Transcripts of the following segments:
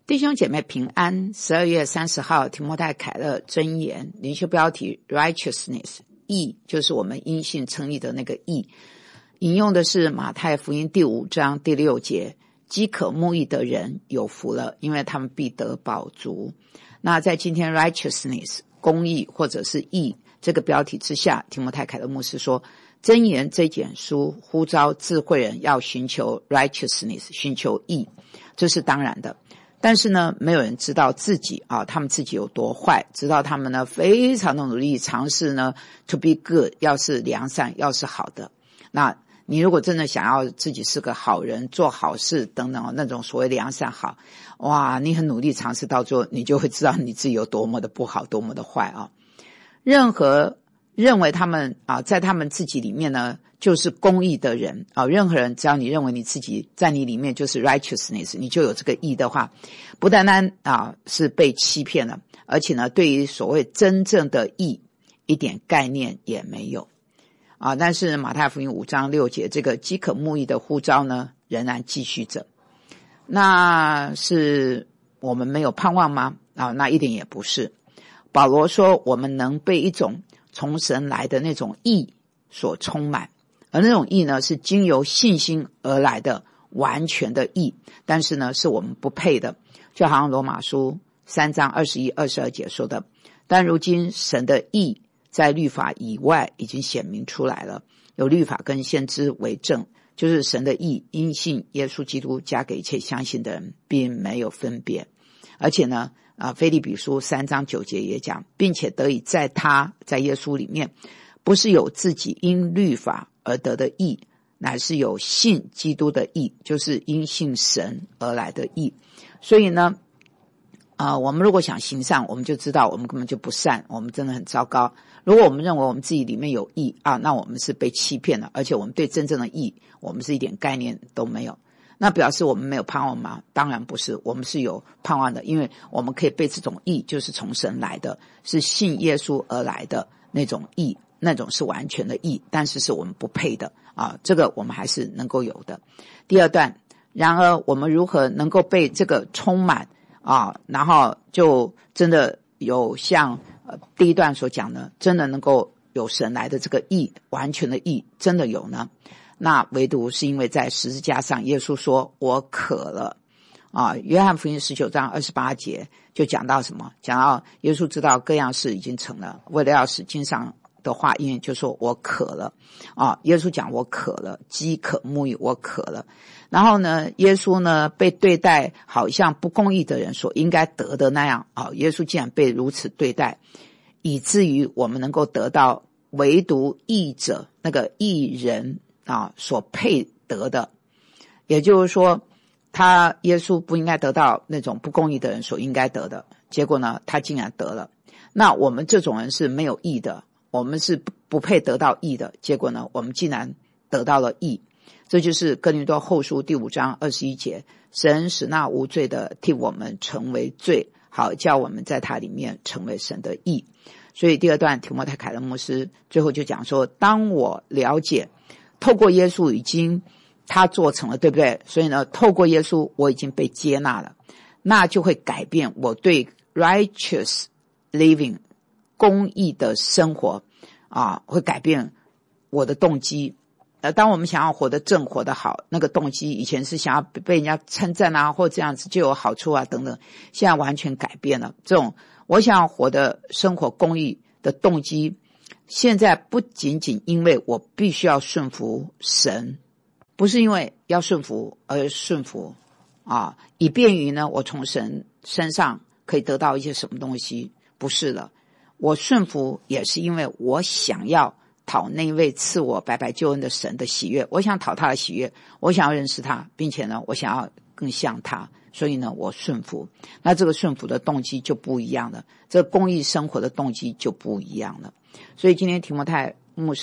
弟兄姐妹平安，12月30号提摩太凯勒箴言灵修标题 Righteousness， 义就是我们因信称义的那个义。引用的是马太福音第5章第6节，饥渴慕义的人有福了，因为他们必得饱足。那在今天 Righteousness 公义或者是义这个标题之下，提摩太凯勒牧师说，箴言这卷书呼召智慧人要寻求 Righteousness， 寻求义，这是当然的。但是呢，没有人知道自己他们自己有多坏，直到他们呢非常的努力尝试呢 to be good， 要是良善，要是好的。那你如果真的想要自己是个好人，做好事等等那种所谓良善好，哇，你很努力尝试到最后，你就会知道你自己有多么的不好，多么的坏啊。任何认为他们在他们自己里面呢就是公义的人任何人只要你认为你自己在你里面就是 righteousness， 你就有这个义的话，不单单是被欺骗了，而且呢对于所谓真正的义一点概念也没有但是马太福音5章6节这个饥渴慕义的呼召呢仍然继续着。那是我们没有盼望吗？那一点也不是。保罗说我们能被一种从神来的那种义所充满，而那种义呢是经由信心而来的完全的义，但是呢是我们不配的，就好像罗马书3章21、22节说的，但如今神的义在律法以外已经显明出来了，有律法跟先知为证，就是神的义因信耶稣基督加给一切相信的人，并没有分别。而且呢腓立比书3章9节也讲，并且得以在耶稣里面，不是有自己因律法而得的义，乃是有信基督的义，就是因信神而来的义。所以呢我们如果想行善，我们就知道我们根本就不善，我们真的很糟糕。如果我们认为我们自己里面有义那我们是被欺骗了，而且我们对真正的义我们是一点概念都没有。那表示我们没有盼望吗？当然不是，我们是有盼望的，因为我们可以被这种义，就是从神来的，是信耶稣而来的那种义，那种是完全的义，但是是我们不配的这个我们还是能够有的。第二段，然而我们如何能够被这个充满然后就真的有像第一段所讲的，真的能够有神来的这个义，完全的义真的有呢？那唯独是因为在十字架上耶稣说我渴了约翰福音19章28节就讲到什么？讲到耶稣知道各样事已经成了，为了要使经上的话因为就说我渴了耶稣讲我渴了，饥渴慕义，我渴了。然后呢耶稣呢被对待好像不公义的人所应该得的那样耶稣竟然被如此对待，以至于我们能够得到唯独义者那个义人所配得的。也就是说耶稣不应该得到那种不公义的人所应该得的，结果呢他竟然得了。那我们这种人是没有义的，我们是不配得到义的，结果呢我们竟然得到了义。这就是哥林多后书第5章21节，神使那无罪的替我们成为罪，好叫我们在他里面成为神的义。所以第二段提摩太凯勒牧师最后就讲说，当我了解透过耶稣已经他做成了，对不对？所以呢透过耶稣我已经被接纳了，那就会改变我对 righteous living 公义的生活会改变我的动机。当我们想要活得正活得好，那个动机以前是想要被人家称赞或这样子就有好处等等，现在完全改变了。这种我想要活得生活公义的动机，现在不仅仅因为我必须要顺服神，不是因为要顺服而顺服以便于呢我从神身上可以得到一些什么东西，不是了。我顺服也是因为我想要讨那位赐我白白救恩的神的喜悦，我想讨他的喜悦，我想要认识他，并且呢我想要更像他，所以呢我顺服。那这个顺服的动机就不一样了，这个公益生活的动机就不一样了。所以今天提摩太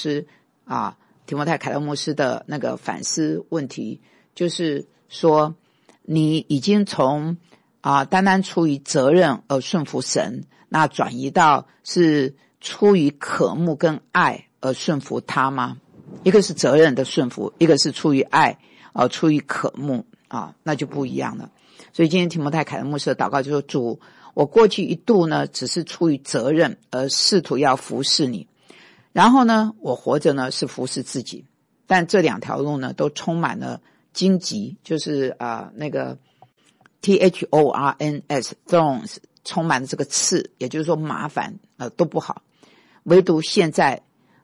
凯勒牧师的那个反思问题就是说，你已经从单单出于责任而顺服神，那转移到是出于渴慕跟爱而顺服他吗？一个是责任的顺服，一个是出于爱出于渴慕那就不一样了。 所以今天提摩太凯勒牧师的祷告就说，主，我过去一度呢只是出于责任而试图要服侍你，然后呢我活着呢是服侍自己，但这两条路呢都充满了荆棘，就是那个 thorns thorns 充满了这个刺，也就是说麻烦都不好。唯独现在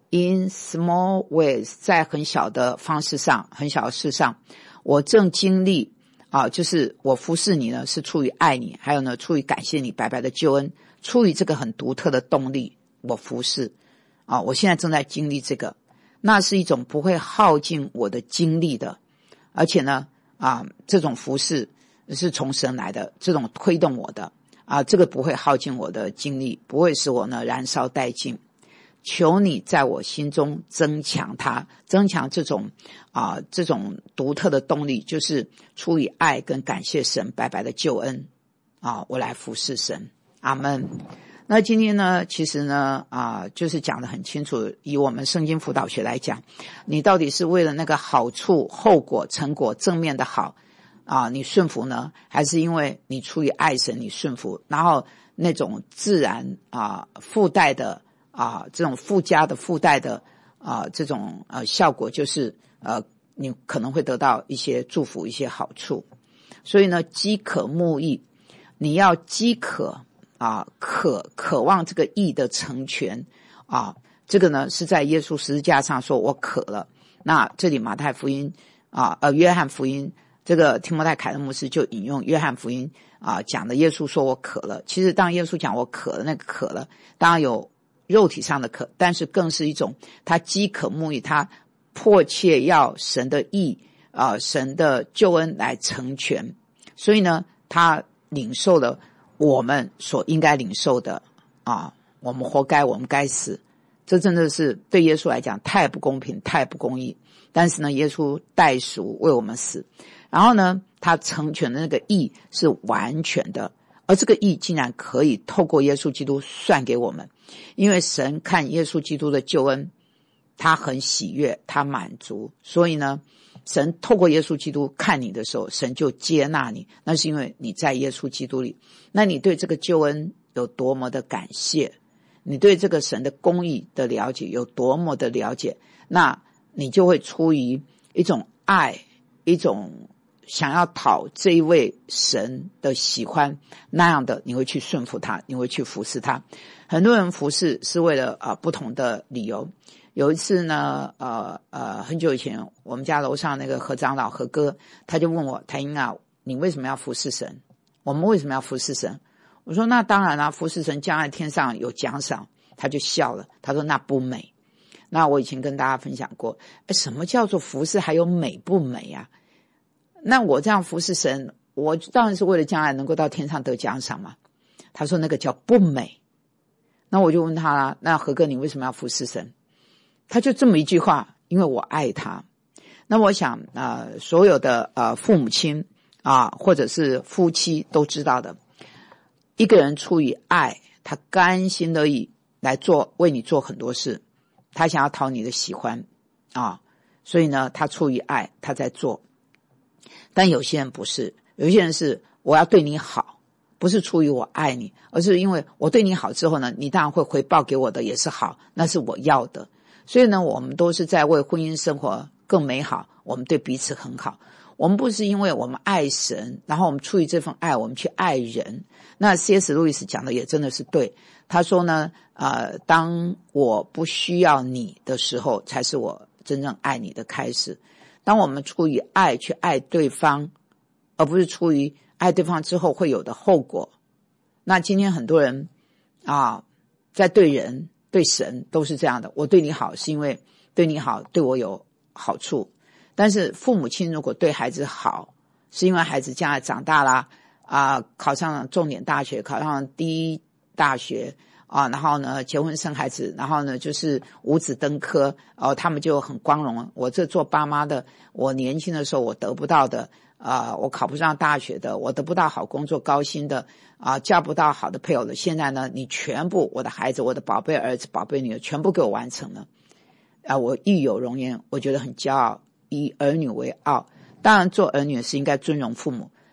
in small ways 在很小的方式上，很小的事上，我正经历就是我服侍你呢是出于爱你，还有呢出于感谢你白白的救恩，出于这个很独特的动力我服侍我现在正在经历这个，那是一种不会耗尽我的精力的，而且呢这种服侍是从神来的，这种推动我的这个不会耗尽我的精力，不会使我呢燃烧殆尽。求你在我心中增强它，增强这种独特的动力，就是出于爱跟感谢神白白的救恩我来服侍神。阿们。那今天呢其实呢就是讲得很清楚，以我们圣经辅导学来讲，你到底是为了那个好处后果成果正面的好你顺服呢，还是因为你出于爱神你顺服，然后那种自然附带的这种附加的附带的这种效果，就是你可能会得到一些祝福一些好处。所以呢饥渴慕义，你要饥渴渴望这个义的成全这个呢是在耶稣十字架上说我渴了。那这里马太福音约翰福音，这个提摩太凯勒牧师就引用约翰福音讲的耶稣说我渴了。其实当耶稣讲我渴了，那个渴了当然有肉体上的渴，但是更是一种他饥渴慕义，他迫切要神的义神的救恩来成全。所以呢他领受了我们所应该领受的我们活该，我们该死，这真的是对耶稣来讲太不公平太不公义。但是呢耶稣代赎为我们死，然后呢他成全的那个义是完全的，而这个义竟然可以透过耶稣基督算给我们。因为神看耶稣基督的救恩他很喜悦，他满足，所以呢神透过耶稣基督看你的时候，神就接纳你，那是因为你在耶稣基督里。那你对这个救恩有多么的感谢，你对这个神的公义的了解有多么的了解，那你就会出于一种爱，一种想要讨这一位神的喜欢，那样的你会去顺服他，你会去服侍他。很多人服侍是为了不同的理由。有一次呢很久以前，我们家楼上那个何长老何哥他就问我，台英你为什么要服侍神？我们为什么要服侍神？我说那当然服侍神将来天上有奖赏。他就笑了，他说那不美。那我以前跟大家分享过什么叫做服侍还有美不美那我这样服侍神，我当然是为了将来能够到天上得奖赏嘛。他说那个叫不美。那我就问他啦，那何哥你为什么要服侍神？他就这么一句话，因为我爱他。那我想所有的父母亲或者是夫妻都知道的，一个人出于爱，他甘心乐意来做，为你做很多事，他想要讨你的喜欢所以呢他出于爱他在做。但有些人不是，有些人是我要对你好，不是出于我爱你，而是因为我对你好之后呢，你当然会回报给我的也是好，那是我要的。所以呢我们都是在为婚姻生活更美好，我们对彼此很好。我们不是因为我们爱神，然后我们出于这份爱我们去爱人。那 C.S. 路易斯讲的也真的是对，他说呢当我不需要你的时候，才是我真正爱你的开始。当我们出于爱去爱对方，而不是出于爱对方之后会有的后果。那今天很多人在对人对神都是这样的，我对你好是因为对你好对我有好处。但是父母亲如果对孩子好，是因为孩子将来长大啦考上了重点大学，考上了第一大学然后呢结婚生孩子，然后呢就是五子登科他们就很光荣。我这做爸妈的，我年轻的时候我得不到的我考不上大学的，我得不到好工作高薪的交不到好的配偶的，现在呢你全部我的孩子我的宝贝儿子宝贝女儿全部给我完成了我育有容颜，我觉得很骄傲，以儿女为傲。当然做儿女是应该尊荣父母，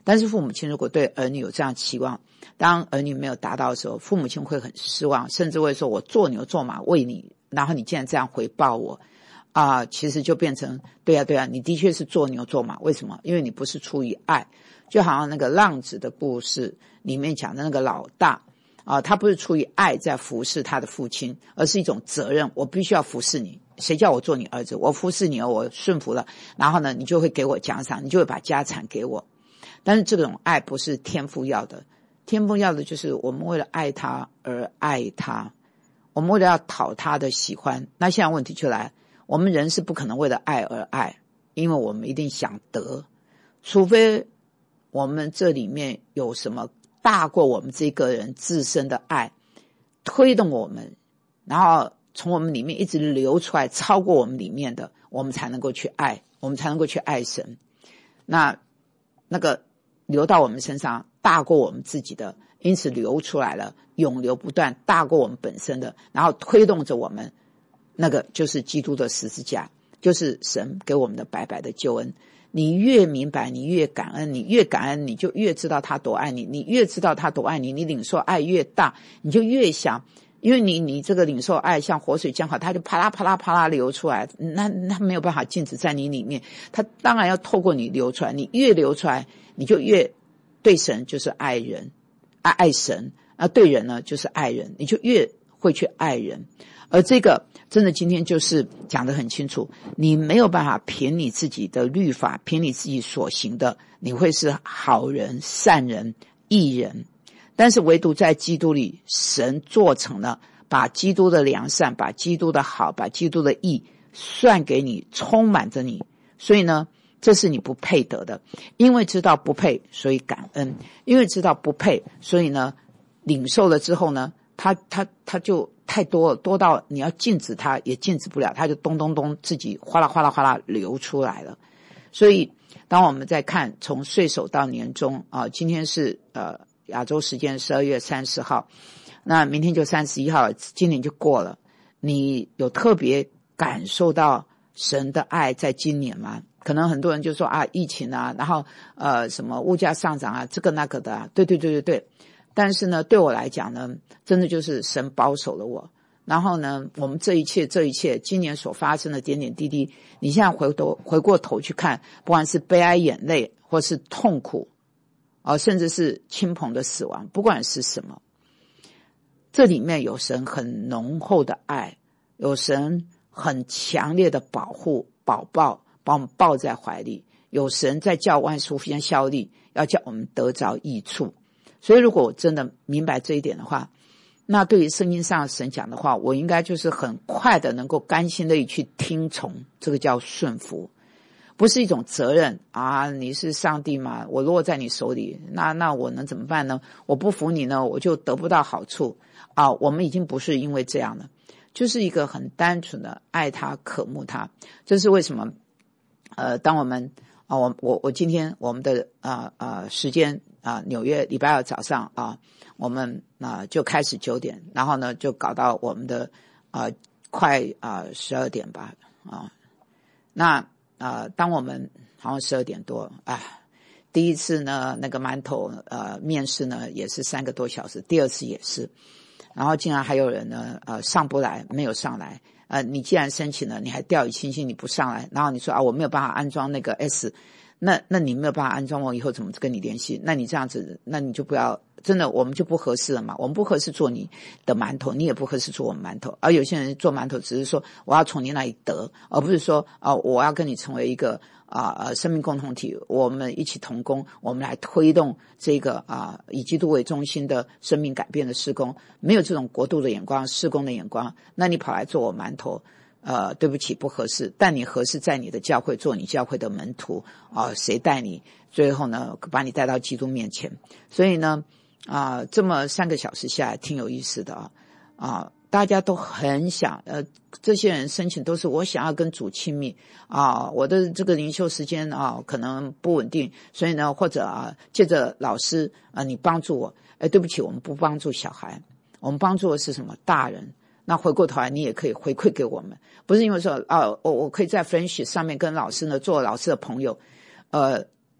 但是父母亲如果对儿女有这样期望，当儿女没有达到的时候，父母亲会很失望，甚至会说我做牛做马为你，然后你竟然这样回报我其实就变成对啊，你的确是做牛做马，为什么？因为你不是出于爱。就好像那个浪子的故事里面讲的那个老大他不是出于爱在服侍他的父亲，而是一种责任，我必须要服侍你，谁叫我做你儿子，我服侍你了，我顺服了，然后呢你就会给我奖赏，你就会把家产给我。但是这种爱不是天父要的，天父要的就是我们为了爱他而爱他，我们为了要讨他的喜欢。那现在问题就来，我们人是不可能为了爱而爱，因为我们一定想得，除非我们这里面有什么大过我们这个人自身的爱推动我们，然后从我们里面一直流出来，超过我们里面的，我们才能够去爱，我们才能够去爱神。那个流到我们身上大过我们自己的，因此流出来了，永流不断，大过我们本身的，然后推动着我们，那个就是基督的十字架，就是神给我们的白白的救恩。你越明白，你越感恩，你越感恩，你就越知道他多爱你，你越知道他多爱你，你领受爱越大，你就越想，因为你这个领受爱像活水江河，它就啪啦啪啦啪啦流出来，那没有办法静止在你里面，它当然要透过你流出来，你越流出来，你就越对神就是爱人，爱神，对人呢就是爱人，你就越会去爱人。而这个真的今天就是讲得很清楚，你没有办法凭你自己的律法，凭你自己所行的，你会是好人、善人、义人。但是唯独在基督里，神做成了，把基督的良善，把基督的好，把基督的义算给你，充满着你。所以呢，这是你不配得的，因为知道不配，所以感恩；因为知道不配，所以呢，领受了之后呢，他就太多了，多到你要禁止它也禁止不了，它就咚咚咚自己哗啦哗啦哗啦流出来了。所以当我们在看从岁首到年终今天是亚洲时间12月30号，那明天就31号了，今年就过了。你有特别感受到神的爱在今年吗？可能很多人就说疫情然后什么物价上涨这个那个的对。但是呢，对我来讲呢，真的就是神保守了我。然后呢，我们这一切今年所发生的点点滴滴，你现在回过头去看，不管是悲哀眼泪，或是痛苦甚至是亲朋的死亡，不管是什么，这里面有神很浓厚的爱，有神很强烈的保护保抱，把我们抱在怀里，有神在叫万事互相效力，要叫我们得着益处。所以如果我真的明白这一点的话，那对于圣经上神讲的话，我应该就是很快的能够甘心乐意去听从，这个叫顺服，不是一种责任你是上帝嘛，我落在你手里，那我能怎么办呢？我不服你呢，我就得不到好处我们已经不是因为这样了，就是一个很单纯的爱他渴慕他。这是为什么当我们我今天我们的时间纽约礼拜二早上我们就开始9点，然后呢就搞到我们的快12点吧那当我们好像12点多第一次呢那个馒头面试呢也是3个多小时，第二次也是，然后竟然还有人呢上不来，没有上来你既然申请了，你还掉以轻心，你不上来，然后你说我没有办法安装那个 S， 那你没有办法安装，我以后怎么跟你联系？那你这样子，那你就不要，真的我们就不合适了嘛，我们不合适做你的馒头，你也不合适做我们馒头。而有些人做馒头只是说我要从你那里得，而不是说我要跟你成为一个生命共同体，我们一起同工，我们来推动这个以基督为中心的生命改变的事工。没有这种国度的眼光，事工的眼光，那你跑来做我馒头对不起不合适，但你合适在你的教会做你教会的门徒谁带你最后呢把你带到基督面前。所以呢这么3个小时下来挺有意思的大家都很想这些人申请都是我想要跟主亲密我的这个灵修时间可能不稳定，所以呢或者借着老师你帮助我对不起，我们不帮助小孩，我们帮助的是什么？大人。那回过头来你也可以回馈给我们，不是因为说我可以在 friendship 上面跟老师呢做老师的朋友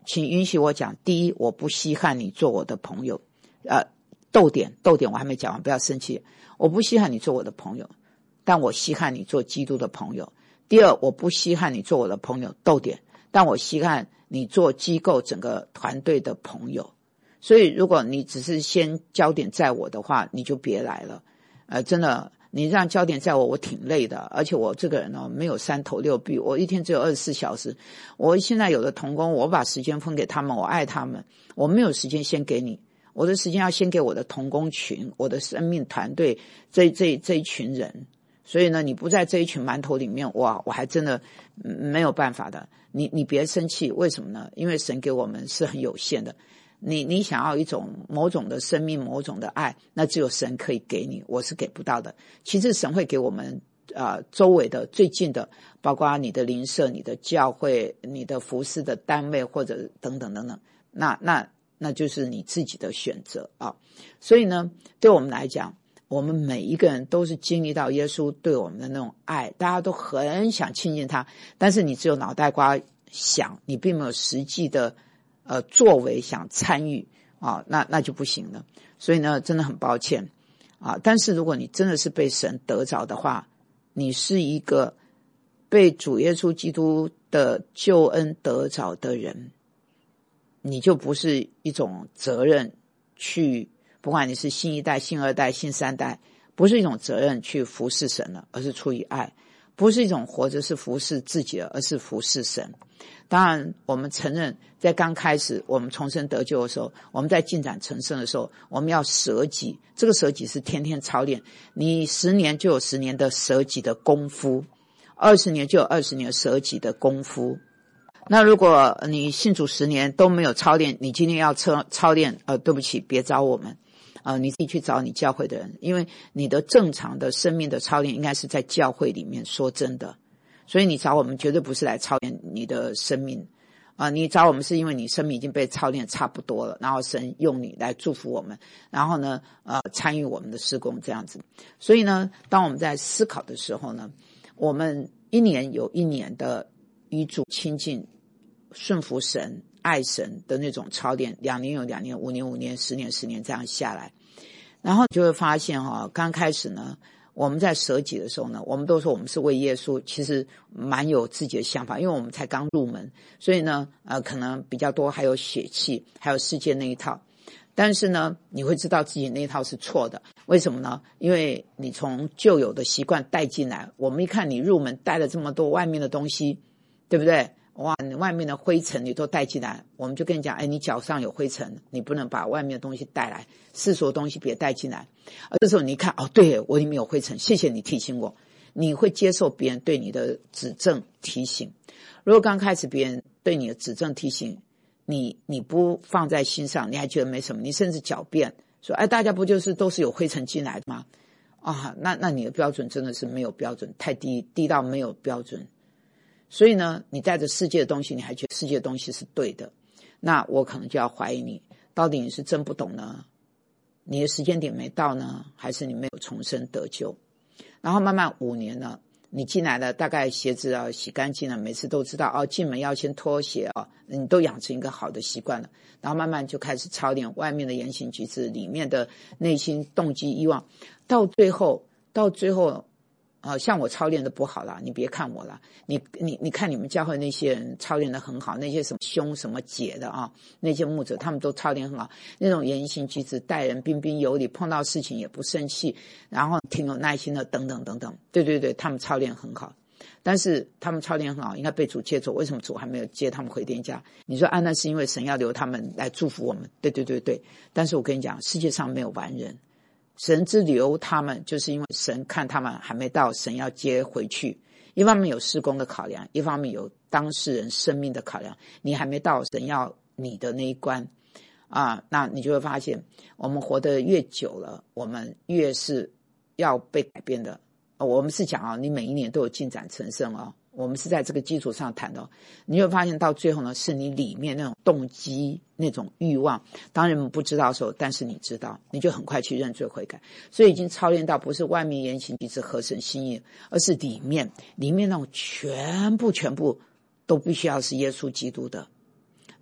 请允许我讲，第一，我不稀罕你做我的朋友，逗点我还没讲完，不要生气。我不稀罕你做我的朋友，但我稀罕你做基督的朋友。第二，我不稀罕你做我的朋友，逗点，但我稀罕你做机构整个团队的朋友。所以如果你只是先焦点在我的话，你就别来了。真的，你让焦点在我挺累的，而且我这个人呢，没有三头六臂，我一天只有24小时。我现在有的同工，我把时间分给他们，我爱他们，我没有时间先给你，我的时间要先给我的同工群，我的生命团队，这一群人。所以呢，你不在这一群馒头里面，哇，我还真的没有办法的。你别生气，为什么呢？因为神给我们是很有限的。你想要一种某种的生命，某种的爱，那只有神可以给你，我是给不到的。其实神会给我们周围的最近的，包括你的邻舍、你的教会、你的服事的单位，或者等等等等，那就是你自己的选择啊。所以呢，对我们来讲，我们每一个人都是经历到耶稣对我们的那种爱，大家都很想亲近他，但是你只有脑袋瓜想，你并没有实际的作为想参与啊，那就不行了。所以呢，真的很抱歉啊。但是如果你真的是被神得着的话，你是一个被主耶稣基督的救恩得着的人，你就不是一种责任去，不管你是新一代、新二代、新三代，不是一种责任去服侍神了，而是出于爱；不是一种活着是服侍自己了，而是服侍神。当然我们承认，在刚开始我们重生得救的时候，我们在进展成圣的时候，我们要舍己，这个舍己是天天操练，你10年就有10年的舍己的功夫，20年就有20年舍己的功夫。那如果你信主10年都没有操练，你今天要操练，对不起，别找我们，你自己去找你教会的人，因为你的正常的生命的操练应该是在教会里面，说真的。所以你找我们绝对不是来操练你的生命，你找我们是因为你生命已经被操练差不多了，然后神用你来祝福我们，然后呢，参与我们的事工这样子。所以呢，当我们在思考的时候呢，我们1年有1年的与主亲近、顺服神、爱神的那种操练，2年有2年，5年5年，10年10年这样下来，然后就会发现刚开始呢，我们在舍己的时候呢，我们都说我们是为耶稣，其实蛮有自己的想法，因为我们才刚入门，所以呢，可能比较多还有血气，还有世界那一套。但是呢，你会知道自己那一套是错的，为什么呢？因为你从旧有的习惯带进来，我们一看你入门带了这么多外面的东西，对不对？哇，你外面的灰尘你都带进来，我们就跟你讲，你脚上有灰尘，你不能把外面的东西带来，世俗的东西别带进来。这时候你一看，对，我里面有灰尘，谢谢你提醒我。你会接受别人对你的指正提醒。如果刚开始别人对你的指正提醒，你不放在心上，你还觉得没什么，你甚至狡辩说，大家不就是都是有灰尘进来的吗？那你的标准真的是没有标准，太低到没有标准。所以呢，你带着世界的东西，你还觉得世界的东西是对的，那我可能就要怀疑你，到底你是真不懂呢，你的时间点没到呢，还是你没有重生得救？然后慢慢5年了，你进来了，大概鞋子洗干净了，每次都知道进门要先脱鞋你都养成一个好的习惯了，然后慢慢就开始操练外面的言行举止，里面的内心动机欲望，到最后像我操练的不好啦，你别看我啦，你看你们教会那些人操练的很好，那些什么兄什么姐的那些牧者他们都操练很好，那种言行举止待人彬彬有礼，碰到事情也不生气，然后挺有耐心的等等等等，对，他们操练很好。但是他们操练很好，应该被主接走，为什么主还没有接他们回天家？你说那是因为神要留他们来祝福我们，对，但是我跟你讲，世界上没有完人，神之留他们，就是因为神看他们还没到，神要接回去。一方面有事工的考量，一方面有当事人生命的考量，你还没到，神要你的那一关那你就会发现，我们活得越久了，我们越是要被改变的。我们是讲你每一年都有进展成圣我们是在这个基础上谈的你会发现到最后呢，是你里面那种动机那种欲望，当人们不知道的时候，但是你知道，你就很快去认罪悔改。所以已经操练到不是外面言行举止合神心意，而是里面那种全部都必须要是耶稣基督的。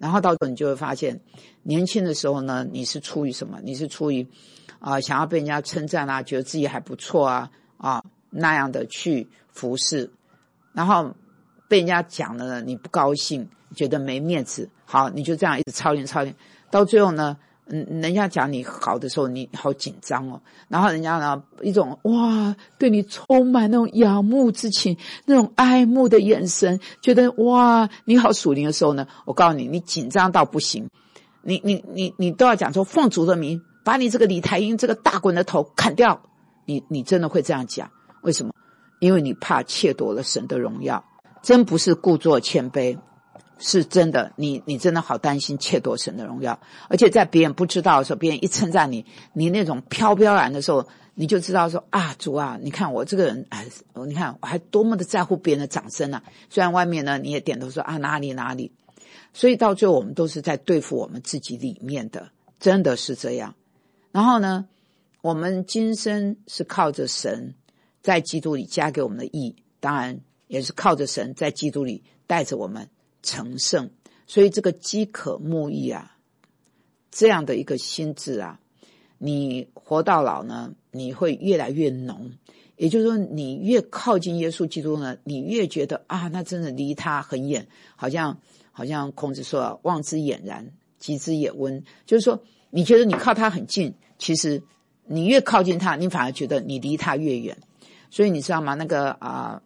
然后到时候你就会发现，年轻的时候呢，你是出于什么？你是出于想要被人家称赞啊，觉得自己还不错啊那样的去服侍，然后被人家讲了呢，你不高兴，觉得没面子，好，你就这样一直操练，到最后呢，人家讲你好的时候，你好紧张哦，然后人家呢一种哇，对你充满那种仰慕之情，那种爱慕的眼神，觉得哇，你好属灵的时候呢，我告诉你，你紧张到不行，你都要讲说奉主的名，把你这个李台英这个大滚的头砍掉，你真的会这样讲？为什么？因为你怕窃夺了神的荣耀，真不是故作谦卑。是真的，你真的好担心窃夺神的荣耀，而且在别人不知道的时候，别人一称赞你，你那种飘飘然的时候，你就知道说啊，主啊，你看我这个人，你看我还多么的在乎别人的掌声啊！虽然外面呢你也点头说啊哪里，所以到最后我们都是在对付我们自己里面的，真的是这样。然后呢，我们今生是靠着神在基督里加给我们的义，当然也是靠着神在基督里带着我们成圣，所以这个饥渴慕义啊，这样的一个心智啊，你活到老呢，你会越来越浓。也就是说，你越靠近耶稣基督呢，你越觉得啊，那真的离他很远，好像孔子说望之俨然，及之也温。就是说，你觉得你靠他很近，其实你越靠近他，你反而觉得你离他越远。所以你知道吗？那个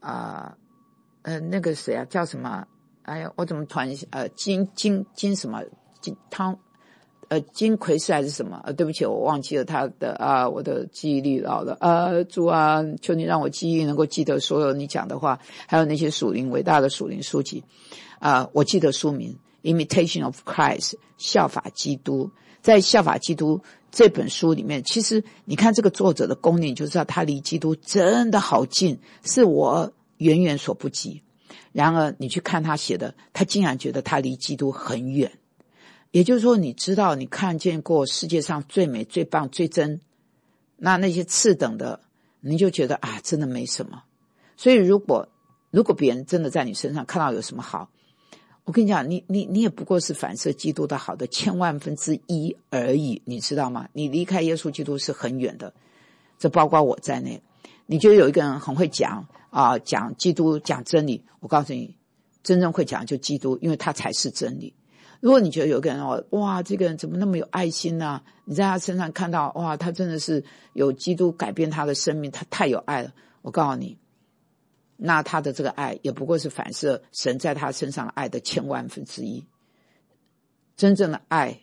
那个谁啊，叫什么？哎呀，我怎么突然金什么金奎氏还是什么？对不起，我忘记了他的我的记忆力老了主啊，求你让我记忆能够记得所有你讲的话，还有那些伟大的属灵书籍我记得书名 Imitation of Christ 效法基督。在效法基督这本书里面，其实你看这个作者的功力，你就知道他离基督真的好近，是我远远所不及。然而你去看他写的，他竟然觉得他离基督很远。也就是说，你知道你看见过世界上最美最棒最真，那些次等的你就觉得真的没什么。所以如果别人真的在你身上看到有什么好，我跟你讲，你也不过是反射基督的好的1/1000而已，你知道吗？你离开耶稣基督是很远的，这包括我在内。你觉得有一个人很会讲讲基督讲真理，我告诉你，真正会讲就基督，因为他才是真理。如果你觉得有个人哇，这个人怎么那么有爱心啊，你在他身上看到哇，他真的是有基督改变他的生命，他太有爱了，我告诉你，那他的这个爱也不过是反射神在他身上的爱的1/100000。真正的爱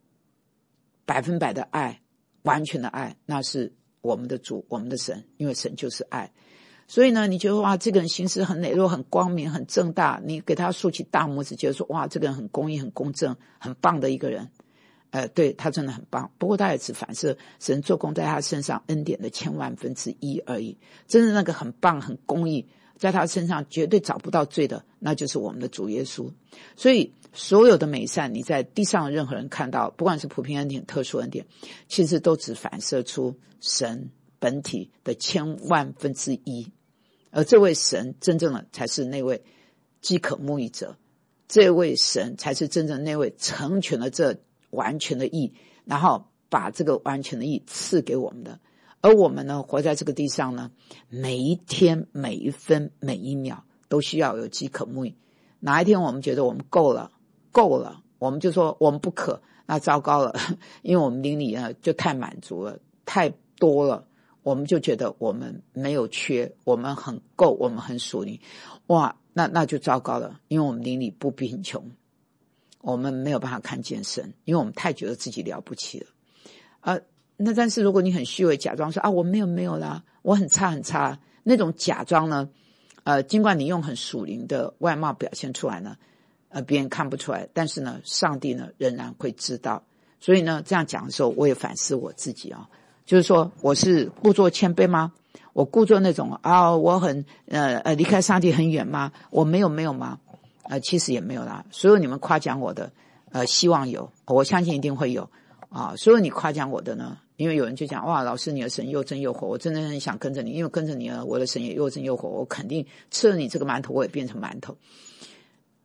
，100%的爱，完全的爱，那是我们的主，我们的神，因为神就是爱。所以呢，你觉得哇，这个人行事很磊落，很光明，很正大，你给他竖起大拇指，觉得说哇，这个人很公义，很公正，很棒的一个人。对，他真的很棒，不过他也只反射神做工在他身上恩典的1/100000而已。真正那个很棒很公义，在他身上绝对找不到罪的，那就是我们的主耶稣。所以所有的美善，你在地上的任何人看到，不管是普遍恩典特殊恩典，其实都只反射出神本体的1/100000。而这位神真正的才是那位饥渴慕义者，这位神才是真正那位成全了这完全的义，然后把这个完全的义赐给我们的。而我们呢，活在这个地上呢，每一天每一分每一秒都需要有饥渴慕义。哪一天我们觉得我们够了，我们就说我们不渴，那糟糕了，因为我们灵里呢就太满足了，太多了，我们就觉得我们没有缺，我们很够，我们很属灵，哇，那就糟糕了，因为我们灵里不贫穷，我们没有办法看见神，因为我们太觉得自己了不起了。那但是如果你很虚伪，假装说我没有啦，我很差，那种假装呢，尽管你用很属灵的外貌表现出来呢，别人看不出来，但是呢，上帝呢仍然会知道。所以呢，这样讲的时候，我也反思我自己就是说，我是故作谦卑吗？我故作那种我很离开上帝很远吗？我没有吗？其实也没有啦。所有你们夸奖我的，希望有，我相信一定会有所有你夸奖我的呢，因为有人就讲哇，老师你的神又真又活，我真的很想跟着你，因为跟着你我的神也又真又活，我肯定吃了你这个馒头，我也变成馒头。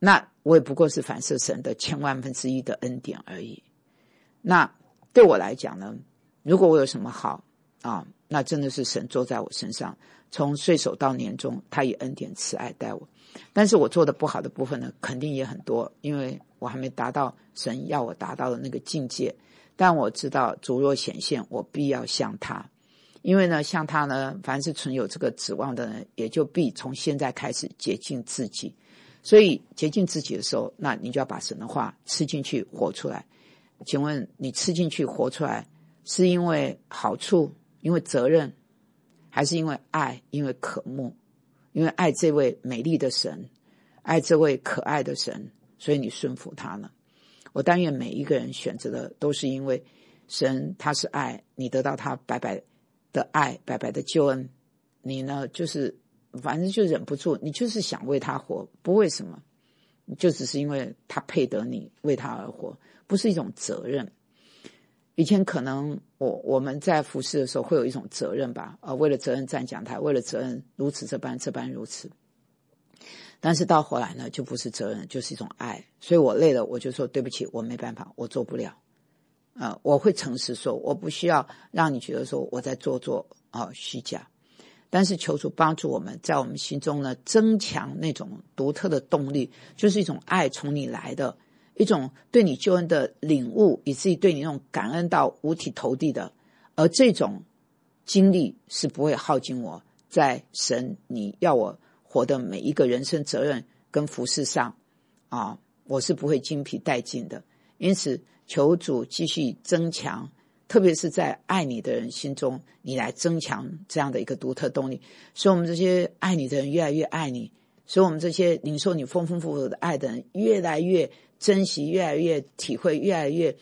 那我也不过是反射神的千万分之一的恩典而已。那对我来讲呢，如果我有什么好那真的是神坐在我身上，从岁首到年终，他以恩典慈爱待我。但是我做的不好的部分呢，肯定也很多，因为我还没达到神要我达到的那个境界。但我知道主若显现，我必要像他。因为呢，像他呢，凡是存有这个指望的人，也就必从现在开始洁净自己。所以洁净自己的时候，那你就要把神的话吃进去活出来。请问你吃进去活出来，是因为好处，因为责任，还是因为爱，因为渴慕，因为爱这位美丽的神，爱这位可爱的神，所以你顺服他呢？我但愿每一个人选择的都是因为神他是爱，你得到他白白的爱，白白的救恩，你呢就是反正就忍不住，你就是想为他活，不为什么，就只是因为他配得你为他而活，不是一种责任。以前可能我们在服事的时候会有一种责任吧，为了责任站讲台，为了责任如此这般如此。但是到后来呢，就不是责任，就是一种爱。所以我累了，我就说对不起，我没办法，我做不了。我会诚实说，我不需要让你觉得说我在做虚假。但是求主帮助我们，在我们心中呢，增强那种独特的动力，就是一种爱从你来的，一种对你救恩的领悟，以至于对你那种感恩到五体投地的。而这种经历是不会耗尽我在神你要我活的每一个人生责任跟服事上我是不会精疲殆尽的。因此求主继续增强，特别是在爱你的人心中，你来增强这样的一个独特动力，所以我们这些爱你的人越来越爱你，所以我们这些领受你丰丰富富的爱的人越来越珍惜，越来越体会，越来越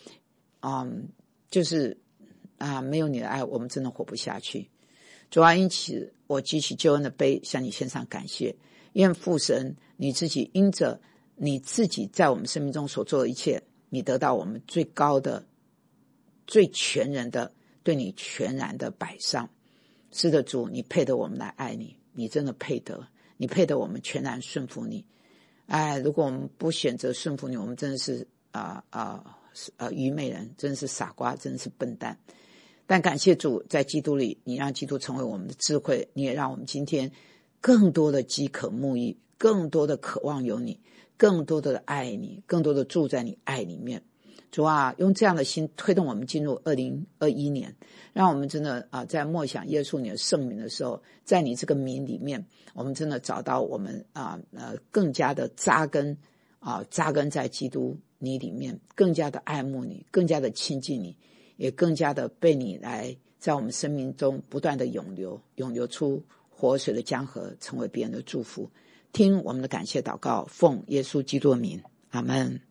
没有你的爱我们真的活不下去。主啊，因此我举起救恩的杯向你献上感谢，愿父神你自己因着你自己在我们生命中所做的一切，你得到我们最高的最全人的对你全然的摆上。是的主，你配得我们来爱你，你真的配得，你配得我们全然顺服你。如果我们不选择顺服你，我们真的是愚昧人，真的是傻瓜，真的是笨蛋。但感谢主，在基督里，你让基督成为我们的智慧，你也让我们今天更多的饥渴慕义，更多的渴望有你，更多的爱你，更多的住在你爱里面。主啊，用这样的心推动我们进入2021年，让我们真的在默想耶稣你的圣名的时候，在你这个名里面，我们真的找到我们更加的扎根在基督你里面，更加的爱慕你，更加的亲近你，也更加的被你来在我们生命中不断的涌流出活水的江河，成为别人的祝福。听我们的感谢祷告，奉耶稣基督的名，阿们。